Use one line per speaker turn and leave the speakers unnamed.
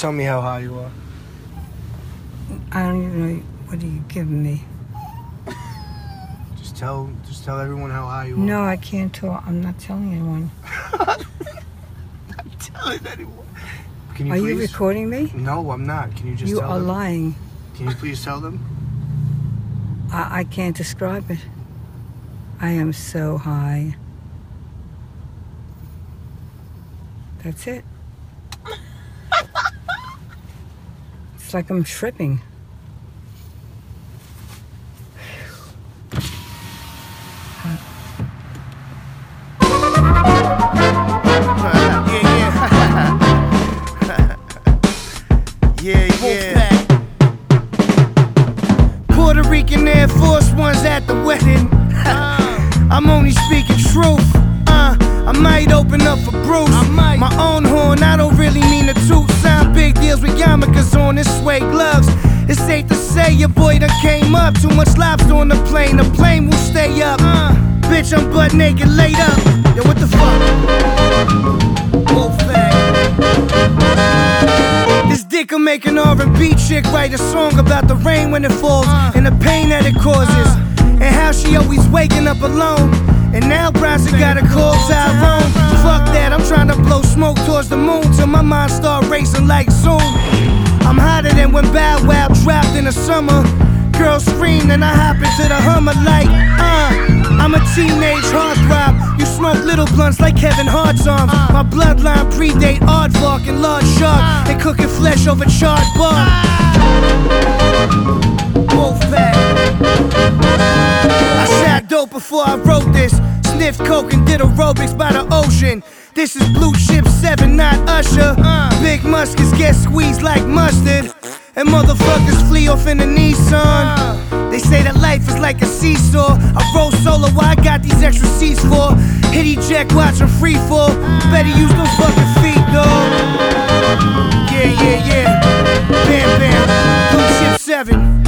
tell me how high you are.
I don't even know. What are you giving me?
Just tell everyone how high you are.
No, I can't talk. I'm not telling anyone.
I'm not telling anyone. Can you
Are
please?
you recording me?
No, I'm not. Can you just
You
tell
are
them?
lying.
Can you please tell them?
I can't describe it. I am so high. That's it. It's like I'm tripping.
Yeah. Puerto Rican Air Force Ones at the wedding. I'm only speaking truth. I might open up for Bruce. My own horn, I don't really mean to toot. Sign big deals with yarmulkes on and suede gloves. It's safe to say your boy done came up. Too much lobster on the plane will stay up. Bitch, I'm butt naked, laid up. Yo, what the fuck? Wolf fag. This dick'll make an R&B chick write a song about the rain when it falls and the pain that it causes, and how she always waking up alone. And now Bronson gotta call Tyrone. Fuck that, I'm trying to blow smoke towards the moon till my mind start racing like Zoom. I'm hotter than when Bow Wow dropped in the summer. Girls scream and I hop into the Hummer like, I'm a teenage heartthrob. You smoke little blunts like Kevin Hart's arms. My bloodline predate aardvark and large shark, and cooking flesh over charred bark. Wolfpack. I shot dope before I wrote this. Sniffed coke and did aerobics by the ocean. This is Blue Chip 7, not Usher. Big muskets get squeezed like mustard, and motherfuckers flee off in the Nissan. They say that life is like a seesaw. I roll solo, why I got these extra seats for? Hit eject, watch 'em free fall. Better use those fucking feet, dawg. Yeah. Bam, bam. Blue Chip 7.